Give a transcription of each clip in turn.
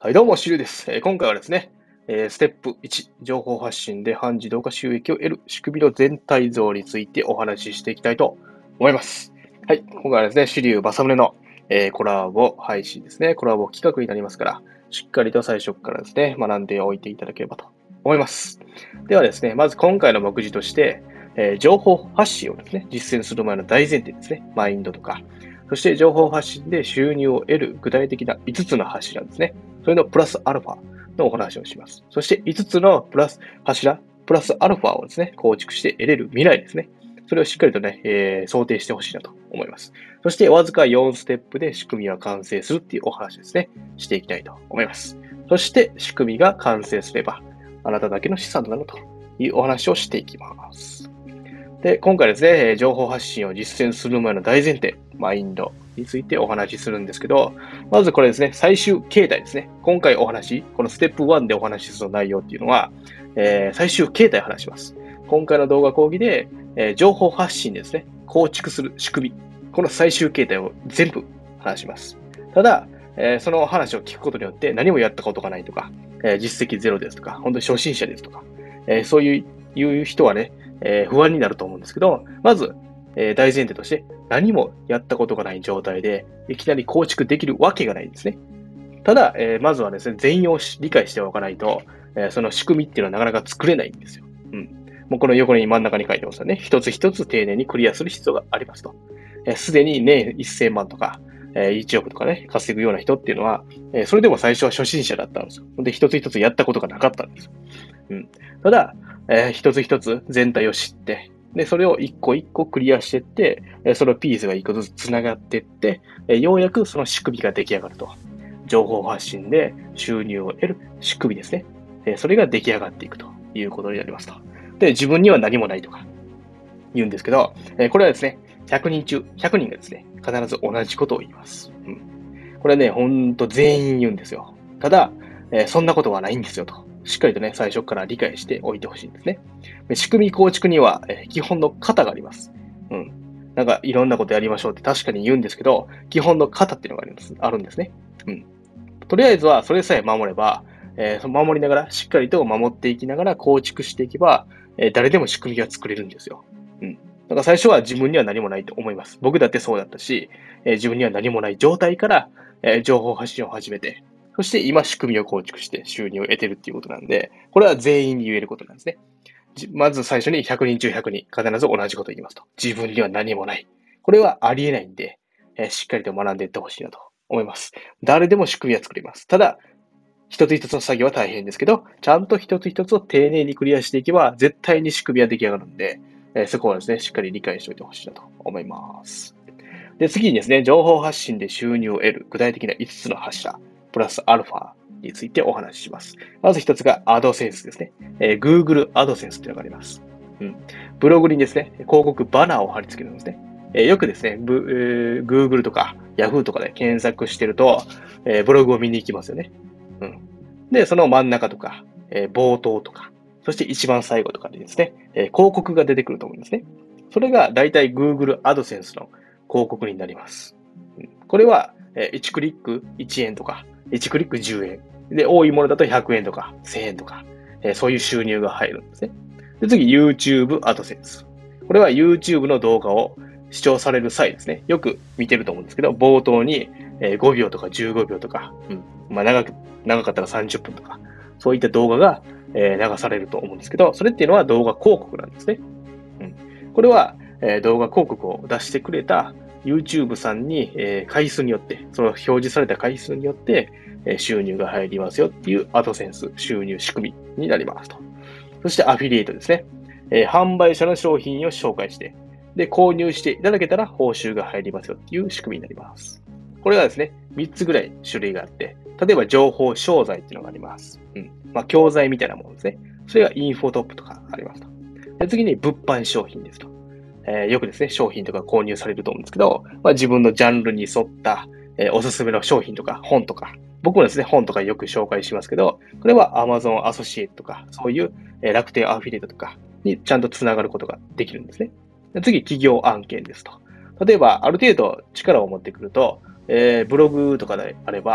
はい、どうも、シルです。今回はですね、ステップ1、情報発信で半自動化収益を得る仕組みの全体像についてお話ししていきたいと思います。はい、今回はですね、シリュウ・バサムネの、コラボ配信ですね、コラボ企画になりますから、しっかりと最初からですね、学んでおいていただければと思います。ではですね、まず今回の目次として、情報発信をですね、実践する前の大前提ですね、マインドとか、そして情報発信で収入を得る具体的な5つの柱ですね。それのプラスアルファのお話をします。そして5つの柱、プラスアルファをですね、構築して得れる未来ですね。それをしっかりとね、想定してほしいなと思います。そしてわずか4ステップで仕組みは完成するっていうお話ですね、していきたいと思います。そして仕組みが完成すれば、あなただけの資産となるというお話をしていきます。で、今回ですね、情報発信を実践する前の大前提、マインドについてお話しするんですけど、まずこれですね、最終形態ですね。今回お話、このステップ1でお話しする内容っていうのは、最終形態を話します。今回の動画講義で、情報発信ですね、構築する仕組み、この最終形態を全部話します。ただ、その話を聞くことによって何もやったことがないとか、実績ゼロですとか、本当に初心者ですとか、そういう人はね、不安になると思うんですけど、まず、大前提として何もやったことがない状態でいきなり構築できるわけがないんですね。ただ、まずはですね、全容を理解しておかないと、その仕組みっていうのはなかなか作れないんですよ。うん。もうこの横に真ん中に書いてますよね。一つ一つ丁寧にクリアする必要がありますと。すでに年1000万とか、1億とかね、稼ぐような人っていうのは、それでも最初は初心者だったんですよ。で、一つ一つやったことがなかったんですよ。うん。ただ、一つ一つ全体を知って、で、それを一個一個クリアしていって、そのピースが一個ずつ繋がっていって、ようやくその仕組みが出来上がると。情報発信で収入を得る仕組みですね。それが出来上がっていくということになりますと。で、自分には何もないとか言うんですけど、これはですね、100人中100人がですね、必ず同じことを言います。うん。これね、ほんと全員言うんですよ。ただ、そんなことはないんですよと。しっかりとね、最初から理解しておいてほしいんですね。仕組み構築には、基本の型があります。うん。なんかいろんなことやりましょうって確かに言うんですけど、基本の型っていうのがあるんですね。うん。とりあえずはそれさえ守れば、その守りながら、しっかりと守っていきながら構築していけば、誰でも仕組みが作れるんですよ。うん。だから最初は自分には何もないと思います。僕だってそうだったし、自分には何もない状態から、情報発信を始めて、そして今仕組みを構築して収入を得てるっていうことなんで、これは全員に言えることなんですね。まず最初に100人中100人、必ず同じことを言いますと。自分には何もない。これはありえないんで、しっかりと学んでいってほしいなと思います。誰でも仕組みは作れます。ただ、一つ一つの作業は大変ですけど、ちゃんと一つ一つを丁寧にクリアしていけば、絶対に仕組みは出来上がるんで、そこはですね、しっかり理解しておいてほしいなと思います。で、次にですね、情報発信で収入を得る具体的な5つの柱、プラスアルファについてお話しします。まず1つがアドセンスですね。Google アドセンスというのがあります。うん。ブログにですね、広告バナーを貼り付けるんですね。よくですね、Google とか Yahoo とかで検索してると、ブログを見に行きますよね。うん。で、その真ん中とか、冒頭とか、そして一番最後とかでですね、広告が出てくると思うんですね。それが大体 Google AdSense の広告になります。これは、1クリック1円とか、1クリック10円。で、多いものだと100円とか1000円とか、そういう収入が入るんですね。で、次、YouTube AdSense。これは YouTube の動画を視聴される際ですね。よく見てると思うんですけど、冒頭に5秒とか15秒とか、まあ長かったら30分とか、そういった動画が流されると思うんですけど、それっていうのは動画広告なんですね。これは動画広告を出してくれた YouTube さんに回数によって、その表示された回数によって収入が入りますよっていうアドセンス収入仕組みになりますと。そしてアフィリエイトですね。販売者の商品を紹介して、で、購入していただけたら報酬が入りますよっていう仕組みになります。これはですね、3つぐらい種類があって、例えば情報商材っていうのがあります。まあ、教材みたいなものですね。それがインフォトップとかありますと。で次に物販商品ですと。よくですね、商品とか購入されると思うんですけど、まあ、自分のジャンルに沿った、おすすめの商品とか本とか、僕もですね、本とかよく紹介しますけど、これは Amazon アソシエイトとか、そういう楽天アフィリエイトとかにちゃんとつながることができるんですね。で次、企業案件ですと。例えば、ある程度力を持ってくると、ブログとかであれば、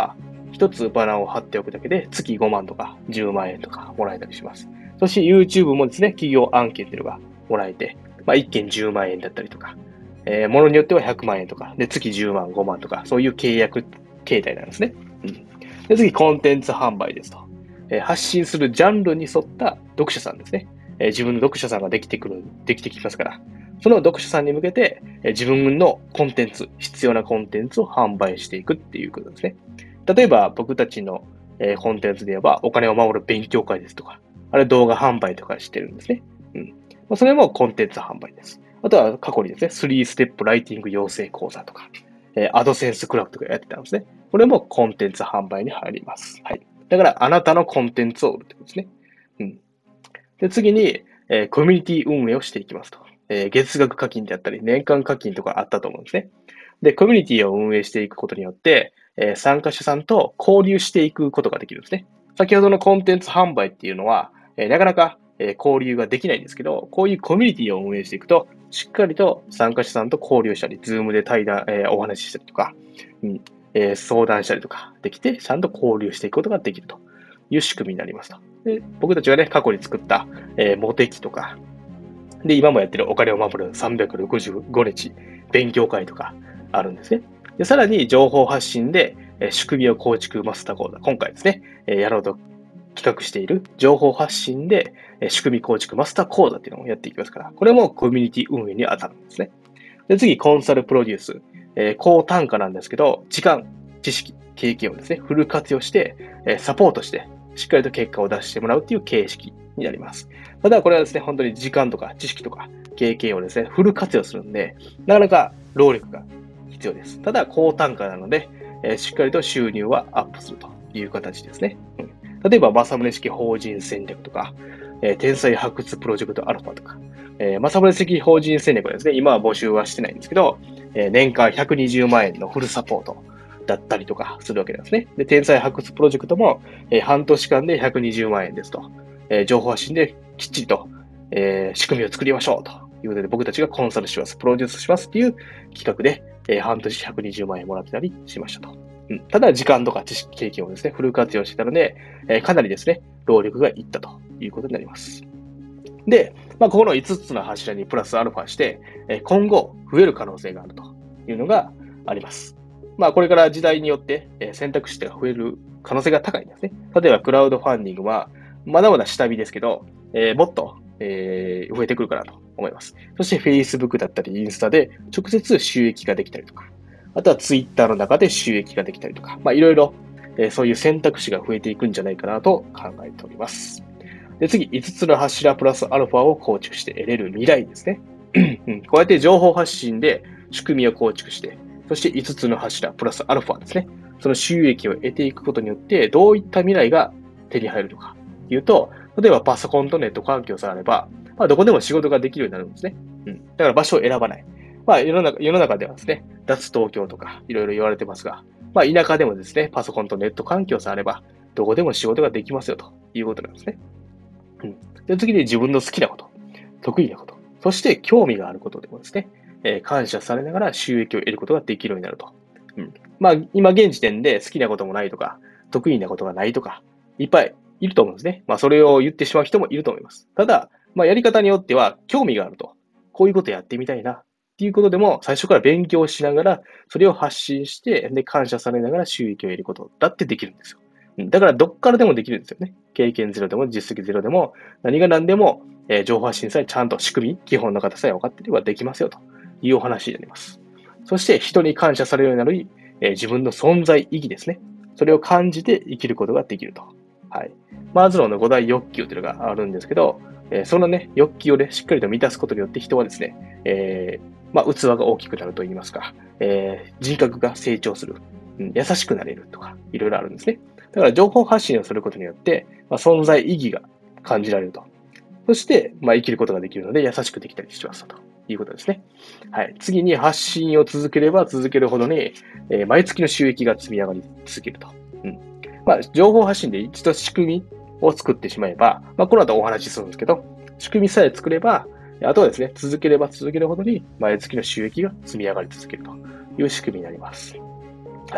一つバナーを貼っておくだけで月5万とか10万円とかもらえたりします。そして YouTube もですね、企業案件っていうのがもらえて、1件10万円だったりとか、ものによっては100万円とか、で、月10万、5万とか、そういう契約形態なんですね。で、次、コンテンツ販売ですと。発信するジャンルに沿った読者さんですね。自分の読者さんができてきますから、その読者さんに向けて、自分のコンテンツ、必要なコンテンツを販売していくっていうことですね。例えば、僕たちの、コンテンツで言えば、お金を守る勉強会ですとか、あれ動画販売とかしてるんですね。それもコンテンツ販売です。あとは過去にですね、3ステップライティング養成講座とか、アドセンスクラブとかやってたんですね。これもコンテンツ販売に入ります。はい。だから、あなたのコンテンツを売るってことですね。で、次に、コミュニティ運営をしていきますと。月額課金であったり、年間課金とかあったと思うんですね。で、コミュニティを運営していくことによって、参加者さんと交流していくことができるんですね。先ほどのコンテンツ販売っていうのは、なかなか、交流ができないんですけど、こういうコミュニティを運営していくと、しっかりと参加者さんと交流したり、ズームで対談、お話ししたりとか、相談したりとかできて、ちゃんと交流していくことができるという仕組みになりますと。で、僕たちがね、過去に作った、モテ期とか、で、今もやってるお金を守る365日勉強会とかあるんですね。で、さらに情報発信で、仕組みを構築マスター講座。今回ですね、やろうと企画している情報発信で、仕組み構築マスター講座っていうのをやっていきますから、これもコミュニティ運営に当たるんですね。で、次、コンサルプロデュース。高単価なんですけど、時間、知識、経験をですね、フル活用して、サポートして、しっかりと結果を出してもらうっていう形式になります。ただ、これはですね、本当に時間とか知識とか経験をですね、フル活用するんで、なかなか労力が必要です。ただ、高単価なので、しっかりと収入はアップするという形ですね。例えば、正宗式法人戦略とか、天才発掘プロジェクトアルファとか、正宗式法人戦略はですね、今は募集はしてないんですけど、年間120万円のフルサポートだったりとかするわけなんですね。で、天才発掘プロジェクトも、半年間で120万円ですと。情報発信できっちりと、仕組みを作りましょうということで、僕たちがコンサルします、プロデュースしますっていう企画で、半年120万円もらってたりしましたと。ただ、時間とか知識経験をですね、フル活用してたので、かなりですね、労力がいったということになります。で、ここの5つの柱にプラスアルファして、今後増える可能性があるというのがあります。これから時代によって選択肢が増える可能性が高いんですね。例えば、クラウドファンディングは、まだまだ下火ですけど、もっと、増えてくるかなと思います。そして、Facebook だったり、インスタで直接収益ができたりとか、あとは Twitter の中で収益ができたりとか、いろいろ、そういう選択肢が増えていくんじゃないかなと考えております。で、次、5つの柱プラスアルファを構築して得れる未来ですね。こうやって情報発信で仕組みを構築して、そして5つの柱プラスアルファですね。その収益を得ていくことによって、どういった未来が手に入るのかというと、例えばパソコンとネット環境さえあれば、どこでも仕事ができるようになるんですね。だから場所を選ばない。世の中ではですね、脱東京とかいろいろ言われてますが、田舎でもですね、パソコンとネット環境さえあれば、どこでも仕事ができますよということなんですね。で、次に自分の好きなこと、得意なこと、そして興味があることでもですね、感謝されながら収益を得ることができるようになると。今現時点で好きなこともないとか、得意なことがないとか、いっぱいいると思うんですね。それを言ってしまう人もいると思います。ただ、やり方によっては興味があると。こういうことやってみたいな。っていうことでも、最初から勉強しながら、それを発信して、で、感謝されながら収益を得ることだってできるんですよ。だからどっからでもできるんですよね。経験ゼロでも実績ゼロでも何が何でも、情報発信さえちゃんと仕組み、基本の方さえ分かっていればできますよというお話になります。そして人に感謝されるようになる、自分の存在意義ですね。それを感じて生きることができると。はい。マズローの5大欲求というのがあるんですけど、そのね、欲求をね、しっかりと満たすことによって人はですね、器が大きくなると言いますか、人格が成長する、優しくなれるとか、いろいろあるんですね。だから情報発信をすることによって、存在意義が感じられると。そして、生きることができるので優しくできたりしますということですね。はい。次に発信を続ければ続けるほどに、毎月の収益が積み上がり続けると。情報発信で一度仕組みを作ってしまえば、この後お話しするんですけど、仕組みさえ作れば、あとはですね、続ければ続けるほどに毎月の収益が積み上がり続けるという仕組みになります。はい。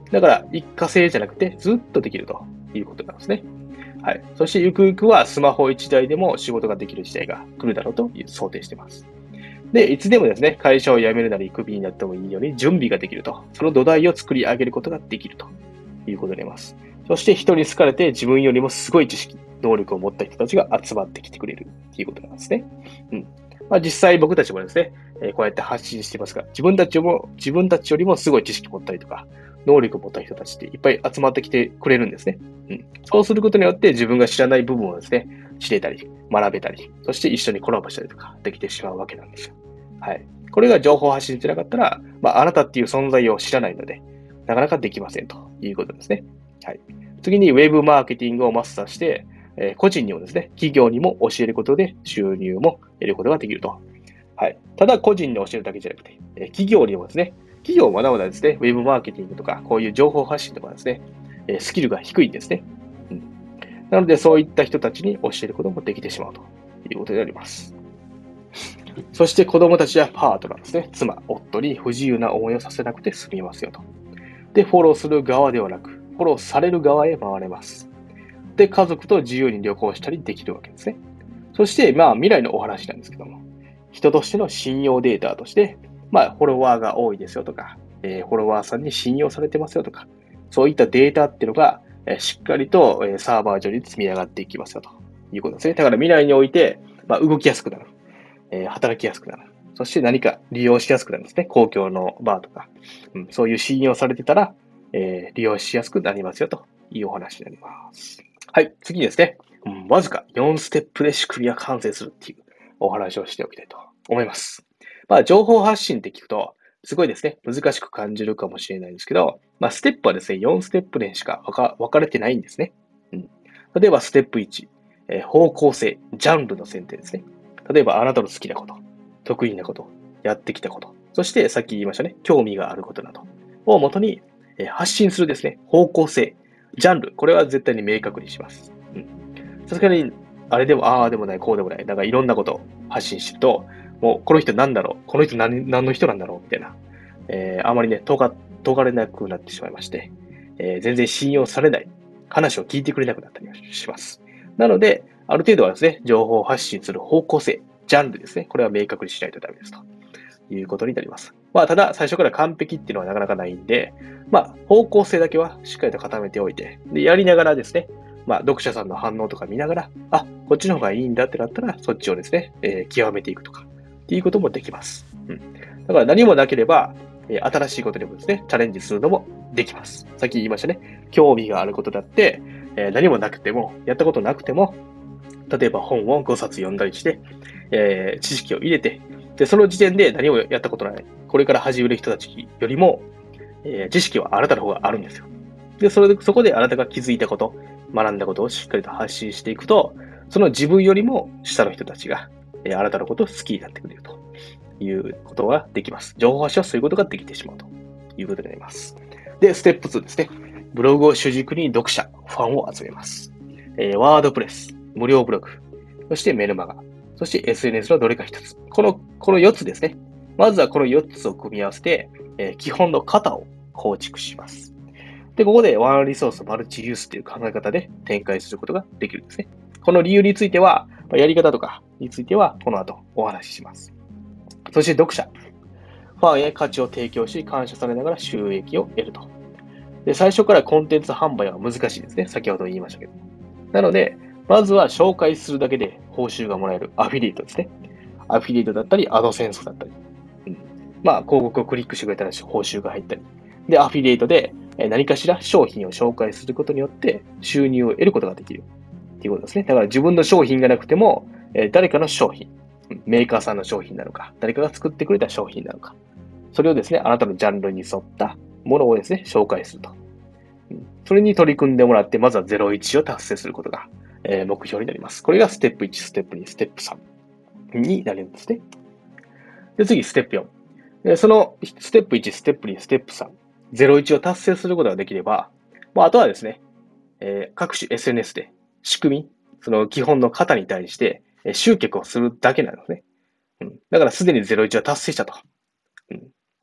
だから一過性じゃなくてずっとできるということなんですね。はい。そしてゆくゆくはスマホ1台でも仕事ができる時代が来るだろうと想定しています。で、いつでもですね、会社を辞めるなりクビになってもいいように準備ができると。その土台を作り上げることができるということになります。そして人に好かれて自分よりもすごい知識、能力を持った人たちが集まってきてくれるということなんですね。うん。実際僕たちもですね、こうやって発信してますが、自分たちよりもすごい知識を持ったりとか、能力を持った人たちっていっぱい集まってきてくれるんですね。うん。そうすることによって自分が知らない部分をですね、知れたり、学べたり、そして一緒にコラボしたりとかできてしまうわけなんですよ。はい。これが情報発信じゃなかったら、あなたっていう存在を知らないので、なかなかできませんということですね。はい。次に、ウェブマーケティングをマスターして、個人にもですね、企業にも教えることで収入も得ることができると。はい。ただ、個人に教えるだけじゃなくて、企業にもですね、企業はまだまだですね、ウェブマーケティングとか、こういう情報発信とかですね、スキルが低いんですね。うん。なので、そういった人たちに教えることもできてしまうということになります。そして子供たちやパートナーですね、妻、夫に不自由な思いをさせなくて済みますよと。で、フォローする側ではなく、フォローされる側へ回れます。で、家族と自由に旅行したりできるわけですね。そして、未来のお話なんですけども、人としての信用データとして、フォロワーが多いですよとか、フォロワーさんに信用されてますよとか、そういったデータっていうのが、しっかりと、サーバー上に積み上がっていきますよということですね。だから未来において、動きやすくなる。働きやすくなる。そして何か利用しやすくなるんですね。公共のバーとか。そういう信用されてたら、利用しやすくなりますよというお話になります。はい、次ですね。わずか4ステップで仕組みが完成するっていうお話をしておきたいと思います。情報発信って聞くと、すごいですね、難しく感じるかもしれないんですけど、ステップはですね、4ステップでしか分かれてないんですね。例えば、ステップ1、方向性、ジャンルの選定ですね。例えば、あなたの好きなこと、得意なこと、やってきたこと、そしてさっき言いましたね、興味があることなどをもとに、発信するですね、方向性、ジャンル、これは絶対に明確にします。さすがに、あれでも、ああでもない、こうでもない、いろんなことを発信してると、もう、この人なんだろう、この人何の人なんだろう、みたいな、あまりね、尖れなくなってしまいまして、全然信用されない、話を聞いてくれなくなったりします。なので、ある程度はですね、情報を発信する方向性、ジャンルですね、これは明確にしないとダメですということになります。ただ、最初から完璧っていうのはなかなかないんで、方向性だけはしっかりと固めておいて、で、やりながらですね、読者さんの反応とか見ながら、こっちの方がいいんだってなったら、そっちをですね、極めていくとか、っていうこともできます。だから何もなければ、新しいことにもですね、チャレンジするのもできます。さっき言いましたね、興味があることだって、何もなくても、やったことなくても、例えば本を5冊読んだりして、知識を入れて、で、その時点で何もやったことない、これから始める人たちよりも、知識はあなたの方があるんですよ。で、そこであなたが気づいたこと、学んだことをしっかりと発信していくと、その自分よりも下の人たちが、あなたのことを好きになってくれるということができます。情報発信はそういうことができてしまうということになります。で、ステップ2ですね。ブログを主軸に読者、ファンを集めます。ワードプレス、無料ブログ、そしてメルマガ、そして SNS のどれか一つ。この4つですね。まずはこの4つを組み合わせて、基本の型を構築します。で、ここでワンリソースマルチユースという考え方で展開することができるんですね。この理由については、やり方とかについては、この後お話しします。そして読者。ファンへ価値を提供し、感謝されながら収益を得ると。で、最初からコンテンツ販売は難しいですね。先ほど言いましたけど。なので、まずは紹介するだけで報酬がもらえるアフィリエイトですね。アフィリエイトだったり、アドセンスだったり。広告をクリックしてくれたら報酬が入ったり。で、アフィリエイトで何かしら商品を紹介することによって収入を得ることができるっていうことですね。だから自分の商品がなくても、誰かの商品、メーカーさんの商品なのか、誰かが作ってくれた商品なのか、それをですね、あなたのジャンルに沿ったものをですね、紹介すると。それに取り組んでもらって、まずは01を達成することが、目標になります。これがステップ1、ステップ2、ステップ3になるんですね。で、次、ステップ4。そのステップ1、ステップ2、ステップ3、01を達成することができれば、あとはですね、各種 SNS で仕組み、その基本の型に対して集客をするだけなんですね。だからすでに01を達成したと。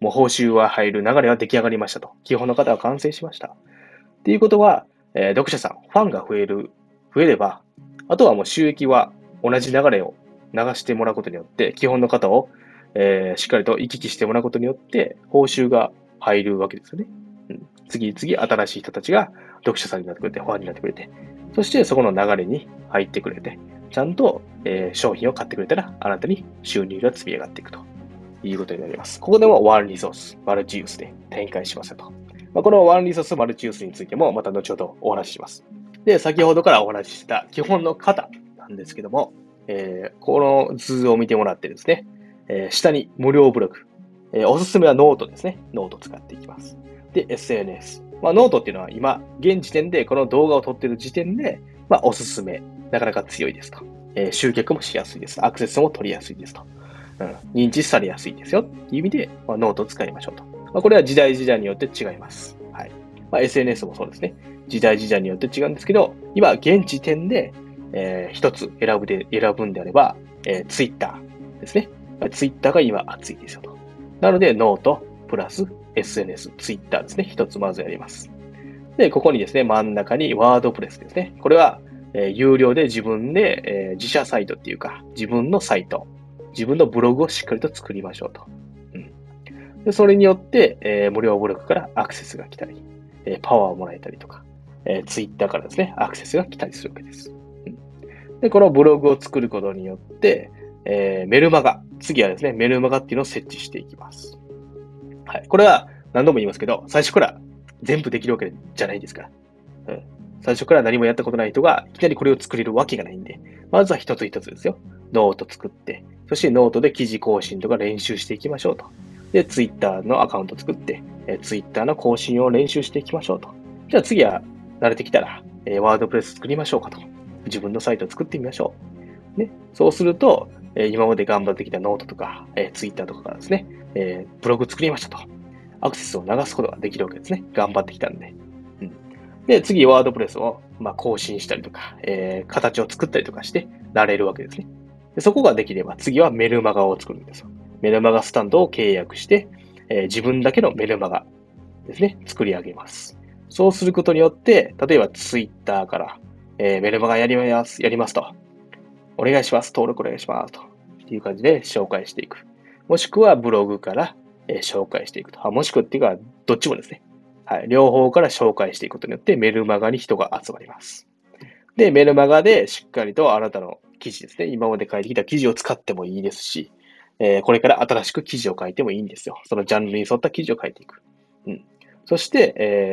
もう報酬は入る流れは出来上がりましたと。基本の方は完成しました。っていうことは、読者さん、ファンが増えれば、あとはもう収益は同じ流れを流してもらうことによって、基本の方を、しっかりと行き来してもらうことによって、報酬が入るわけですよね。次々新しい人たちが読者さんになってくれて、ファンになってくれて、そしてそこの流れに入ってくれて、ちゃんと、商品を買ってくれたら、あなたに収入が積み上がっていくということになります。ここでもワンリソース、マルチユースで展開しますよと。このワンリソース、マルチユースについてもまた後ほどお話しします。で、先ほどからお話しした基本の型なんですけども、この図を見てもらってですね、下に無料ブログ、おすすめはノートですね。ノートを使っていきます。で、SNS。ノートっていうのは今、現時点でこの動画を撮っている時点で、おすすめ、なかなか強いですと。集客もしやすいです。アクセスも取りやすいですと。認知されやすいですよっていう意味で、ノートを使いましょうと。これは時代時代によって違います。はい。SNS もそうですね。時代時代によって違うんですけど、今、現時点で、一つ選ぶんであれば、Twitter ですね。Twitter が今熱いですよと。なので、ノートプラス SNS、Twitter ですね。一つまずやります。で、ここにですね、真ん中にワードプレスですね。これは、有料で自分で、自社サイトっていうか、自分のサイト、自分のブログをしっかりと作りましょうと。でそれによって、無料ブログからアクセスが来たり、パワーをもらえたりとか、Twitter からですね、アクセスが来たりするわけです。で、このブログを作ることによって、メルマガ。次はですね、メルマガっていうのを設置していきます。はい。これは何度も言いますけど、最初から全部できるわけじゃないですから。最初から何もやったことない人がいきなりこれを作れるわけがないんで、まずは一つ一つですよ。ノート作って、そしてノートで記事更新とか練習していきましょうと。で、ツイッターのアカウント作って、ツイッターの更新を練習していきましょうと。じゃあ次は慣れてきたら、ワードプレス作りましょうかと。自分のサイトを作ってみましょう。ね、そうすると、今まで頑張ってきたノートとか、ツイッターとかからですね、ブログ作りましたと。アクセスを流すことができるわけですね。頑張ってきたんで。で、次、ワードプレスを、更新したりとか、形を作ったりとかして慣れるわけですね。でそこができれば、次はメルマガを作るんですよ。メルマガスタンドを契約して、自分だけのメルマガですね、作り上げます。そうすることによって、例えばツイッターから、メルマガやりますと。お願いします。登録お願いします。という感じで紹介していく。もしくはブログから、紹介していくと。もしくはっていうか、どっちもですね。はい。両方から紹介していくことによってメルマガに人が集まります。で、メルマガでしっかりとあなたの記事ですね。今まで書いてきた記事を使ってもいいですし、これから新しく記事を書いてもいいんですよ。そのジャンルに沿った記事を書いていく。そして、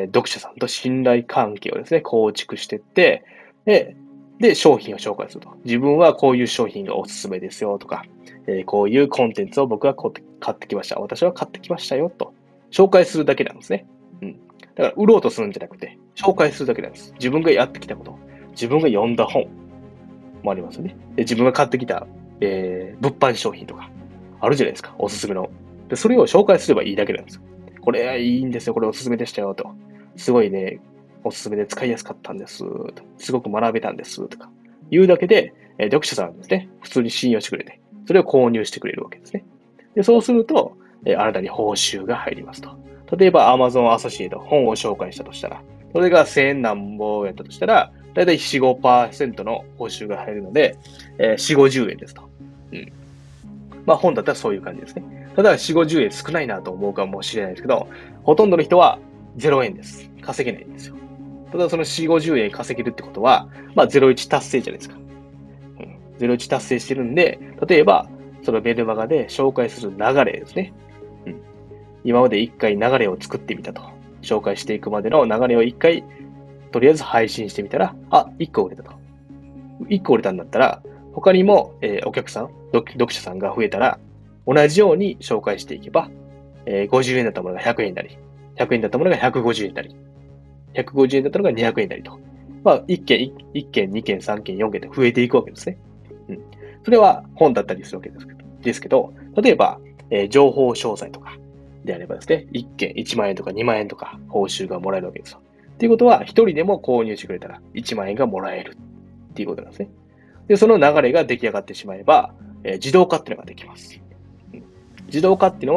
読者さんと信頼関係をですね、構築していって、で、商品を紹介すると。自分はこういう商品がおすすめですよとか、こういうコンテンツを僕は買ってきました。私は買ってきましたよと。紹介するだけなんですね。だから売ろうとするんじゃなくて、紹介するだけなんです。自分がやってきたこと、自分が読んだ本もありますよね。で自分が買ってきた、物販商品とか、あるじゃないですか。おすすめの。で、それを紹介すればいいだけなんですよ。これいいんですよ。これおすすめでしたよと。すごいね、おすすめで使いやすかったんです。すごく学べたんです。とか。言うだけで、読者さんはですね、普通に信用してくれて、それを購入してくれるわけですね。で、そうすると、あなたに報酬が入りますと。例えば Amazon アソシエイト、本を紹介したとしたら、それが1000何本やったとしたら、だいたい4、5%の報酬が入るので、4、50円ですと。本だったらそういう感じですね。ただ、4、50円少ないなと思うかもしれないですけど、ほとんどの人は0円です。稼げないんですよ。ただ、その4、50円稼げるってことは、01達成じゃないですか。01達成してるんで、例えば、そのメルマガで紹介する流れですね。今まで1回流れを作ってみたと。紹介していくまでの流れを1回、とりあえず配信してみたら、1個売れたと。1個売れたんだったら、他にも、お客さん、読者さんが増えたら、同じように紹介していけば、50円だったものが100円になり、100円だったものが150円になり、150円だったのが200円になりと。1件、2件、3件、4件で増えていくわけですね。それは本だったりするわけですけど、例えば、情報詳細とかであればですね、1件1万円とか2万円とか報酬がもらえるわけですよ。っていうことは、1人でも購入してくれたら1万円がもらえるっていうことなんですね。で、その流れが出来上がってしまえば、自動化っていうのができます。自動化っていうのは、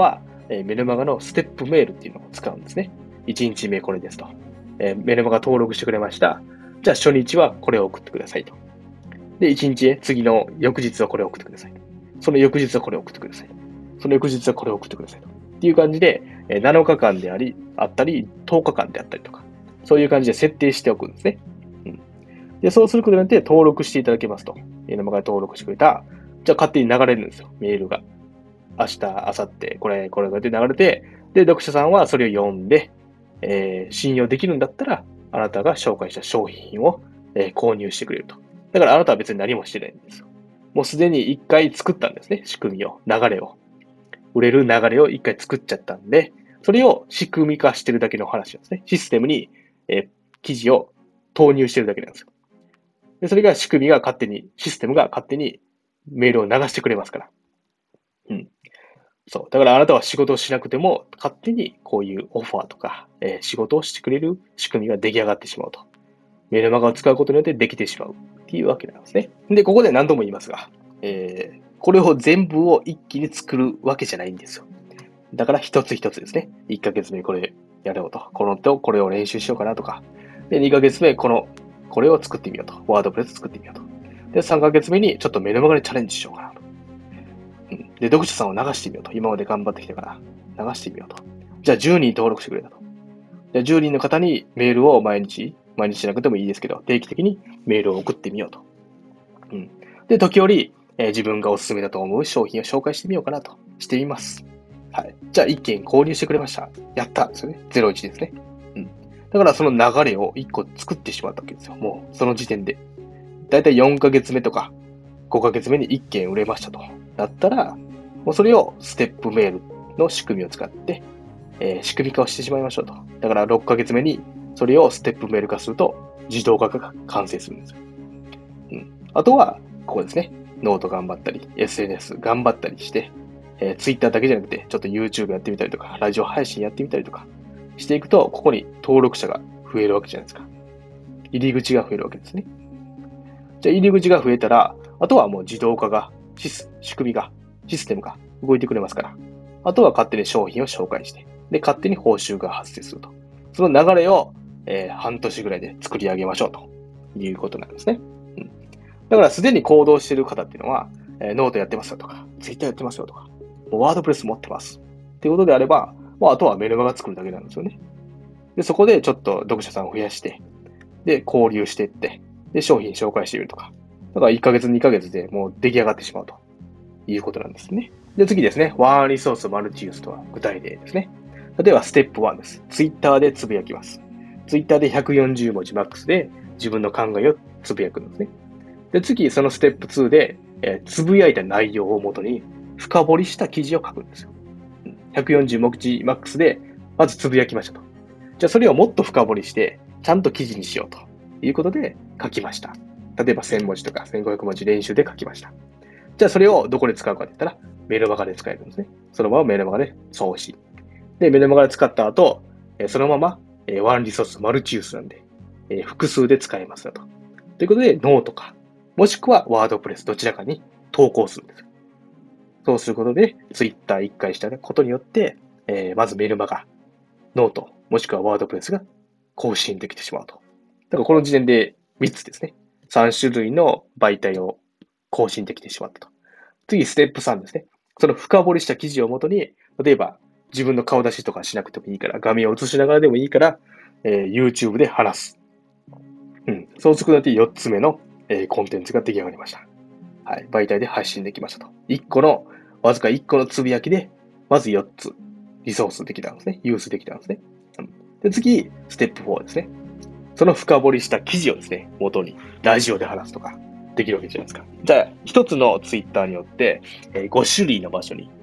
メルマガのステップメールっていうのを使うんですね。1日目これですと。メルマガ登録してくれました。じゃあ初日はこれを送ってくださいと。で、1日へ、次の翌日はこれを送ってくださいと。その翌日はこれを送ってくださいと。その翌日はこれを送ってくださいと。っていう感じで、7日間であったり、10日間であったりとか、そういう感じで設定しておくんですね。で、そうすることによって登録していただけますと。メルマガ登録してくれた。じゃあ勝手に流れるんですよ、メールが。明日、明後日、これがで流れて、で、読者さんはそれを読んで、信用できるんだったら、あなたが紹介した商品を、購入してくれると。だからあなたは別に何もしてないんですよ。もうすでに一回作ったんですね、仕組みを、流れを。売れる流れを一回作っちゃったんで、それを仕組み化してるだけの話なんですね。システムに、記事を投入してるだけなんですよ。で、それが仕組みが勝手に、システムが勝手にメールを流してくれますから。うん。そう。だからあなたは仕事をしなくても、勝手にこういうオファーとか、仕事をしてくれる仕組みが出来上がってしまうと。メルマガを使うことによってできてしまうっていうわけなんですね。で、ここで何度も言いますが、これを全部を一気に作るわけじゃないんですよ。だから一つ一つですね。1ヶ月目これやろうと。これを練習しようかなとか。で、2ヶ月目これを作ってみようと。ワードプレス作ってみようと。で、3ヶ月目にちょっとメルマガでチャレンジしようかなと。で、読者さんを流してみようと。今まで頑張ってきたから流してみようと。じゃあ10人登録してくれたと。じゃあ10人の方にメールを毎日しなくてもいいですけど、定期的にメールを送ってみようと。で、時折、自分がおすすめだと思う商品を紹介してみようかなとしてみます。はい。じゃあ1件購入してくれました。やったですよね。01ですね。だからその流れを1個作ってしまったわけですよ。もうその時点で。だいたい4ヶ月目とか5ヶ月目に1件売れましたと。だったら、もうそれをステップメールの仕組みを使って、仕組み化をしてしまいましょうと。だから6ヶ月目にそれをステップメール化すると自動化が完成するんですよ。あとは、ここですね。ノート頑張ったり、SNS 頑張ったりして、Twitter だけじゃなくて、ちょっと YouTube やってみたりとか、ラジオ配信やってみたりとかしていくと、ここに登録者が増えるわけじゃないですか。入り口が増えるわけですね。じゃあ入り口が増えたら、あとはもう自動化が、仕組みが、システムが動いてくれますから、あとは勝手に商品を紹介して、で、勝手に報酬が発生すると。その流れを、半年ぐらいで作り上げましょうということなんですね。だからすでに行動している方っていうのは、ノートやってますよとか、ツイッターやってますよとか、ワードプレス持ってます。っていうことであれば、あとはメルマガ作るだけなんですよね。で、そこでちょっと読者さんを増やして、で、交流していって、で、商品紹介してみるとか。だから1ヶ月、2ヶ月でもう出来上がってしまうということなんですね。で、次ですね。ワンリソースマルチユースとは具体例ですね。例えば、ステップ1です。ツイッターでつぶやきます。ツイッターで140文字マックスで自分の考えをつぶやくんですね。で、次、そのステップ2で、つぶやいた内容をもとに深掘りした記事を書くんですよ。140文字マックスで、まずつぶやきましたと。じゃあ、それをもっと深掘りして、ちゃんと記事にしようということで書きました。例えば1000文字とか1500文字練習で書きました。じゃあそれをどこで使うかって言ったら、メルマガで使えるんですね。そのままメルマガで送信。で、メルマガで使った後、そのままワンリソースマルチユースなんで、複数で使えますよと。ということで、ノートか、もしくはワードプレスどちらかに投稿するんです。そうすることで、ツイッター1回したことによって、まずメルマガ、ノート、もしくはワードプレスが更新できてしまうと。だからこの時点で3つですね。3種類の媒体を更新できてしまったと。次、ステップ3ですね。その深掘りした記事をもとに、例えば自分の顔出しとかしなくてもいいから、画面を映しながらでもいいから、YouTube で話す。そうすることによって4つ目の、コンテンツが出来上がりました。はい。媒体で配信できましたと。わずか1個のつぶやきで、まず4つ、リソースできたんですね。ユースできたんですね。で、次、ステップ4ですね。その深掘りした記事をですね、元にラジオで話すとかできるわけじゃないですか。じゃあ、一つのツイッターによって、5種類の場所に、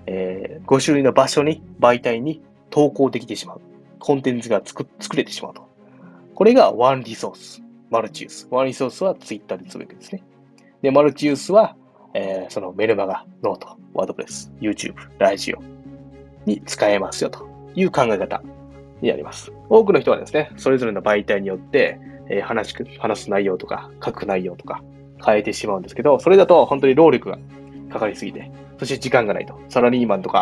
媒体に投稿できてしまう。コンテンツが作れてしまうと。これがワンリソース、マルチユース。ワンリソースはツイッターでつぶやくですね。で、マルチユースは、そのメルマガ、ノート、ワードプレス、YouTube、ラジオに使えますよという考え方になります。多くの人はですね、それぞれの媒体によって、話す内容とか、書く内容とか変えてしまうんですけど、それだと本当に労力がかかりすぎて、そして時間がないと。サラリーマンとか、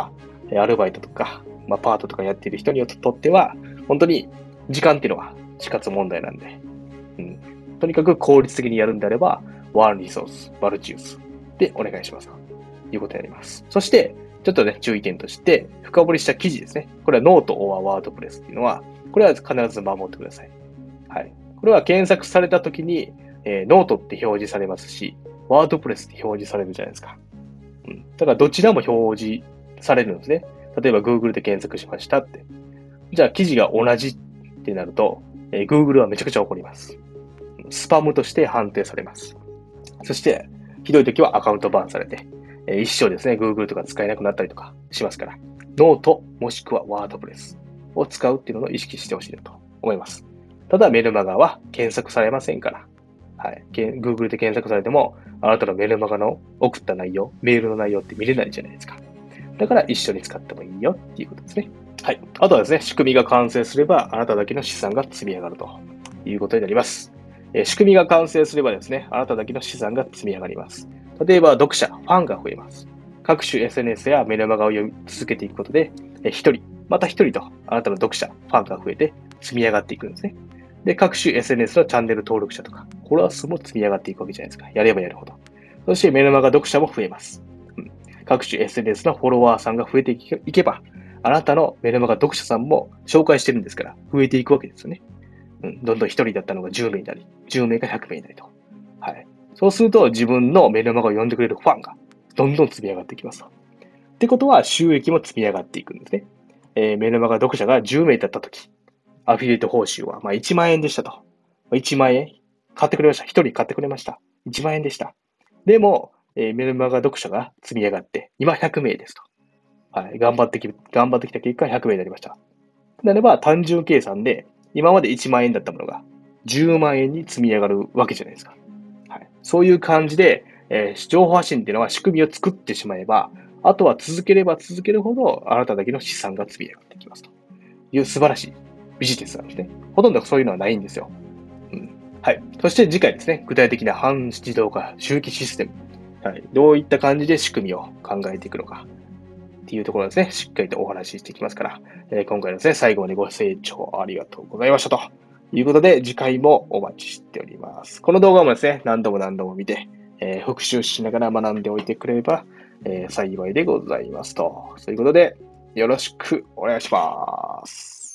アルバイトとか、パートとかやっている人にとっては、本当に時間っていうのは死活問題なんで、うん、とにかく効率的にやるんであれば、ワンリソース、マルチユースでお願いしますということになります。そして、ちょっとね、注意点として、深掘りした記事ですね。これはノート or ワードプレスっていうのは、これは必ず守ってください。はい。これは検索されたときに、ノートって表示されますし、ワードプレスって表示されるじゃないですか。うん。だからどちらも表示されるんですね。例えば Google で検索しましたって。じゃあ記事が同じってなると、Google はめちゃくちゃ怒ります。スパムとして判定されます。そして、ひどい時はアカウントバーンされて、一生ですね、Google とか使えなくなったりとかしますから、ノートもしくはワードプレスを使うっていうのを意識してほしいなと思います。ただメルマガは検索されませんから、はい。Google で検索されても、あなたのメルマガの送った内容、メールの内容って見れないじゃないですか。だから一緒に使ってもいいよっていうことですね。はい。あとはですね、仕組みが完成すれば、あなただけの資産が積み上がるということになります。仕組みが完成すればですね、あなただけの資産が積み上がります。例えば、読者、ファンが増えます。各種 SNS やメルマガを読み続けていくことで、一人、また一人とあなたの読者、ファンが増えて積み上がっていくんですね。で、各種 SNS のチャンネル登録者とか、フォロワー数も積み上がっていくわけじゃないですか。やればやるほど。そしてメルマガ読者も増えます。各種 SNS のフォロワーさんが増えていけば、あなたのメルマガ読者さんも紹介してるんですから、増えていくわけですよね。どんどん1人だったのが10名になり、10名が100名になりと。はい。そうすると、自分のメルマガを読んでくれるファンが、どんどん積み上がっていきますと。ってことは、収益も積み上がっていくんですね。メルマガ読者が10名だったとき、アフィリエイト報酬は、1万円でしたと。1万円買ってくれました。1人買ってくれました。1万円でした。でも、メルマガ読者が積み上がって、今100名ですと。はい。頑張ってきた結果100名になりました。なれば、単純計算で、今まで1万円だったものが、10万円に積み上がるわけじゃないですか。はい。そういう感じで、情報発信っていうのは仕組みを作ってしまえば、あとは続ければ続けるほど、あなただけの資産が積み上がってきますという素晴らしいビジネスなんですね。ほとんどそういうのはないんですよ。うん。はい。そして次回ですね、具体的な半自動化周期システム。はい。どういった感じで仕組みを考えていくのか。っていうところですね、しっかりとお話ししていきますから、今回ですね、最後までご清聴ありがとうございましたということで、次回もお待ちしております。この動画もですね、何度も何度も見て、復習しながら学んでおいてくれれば、幸いでございますと。そういうことで、よろしくお願いします。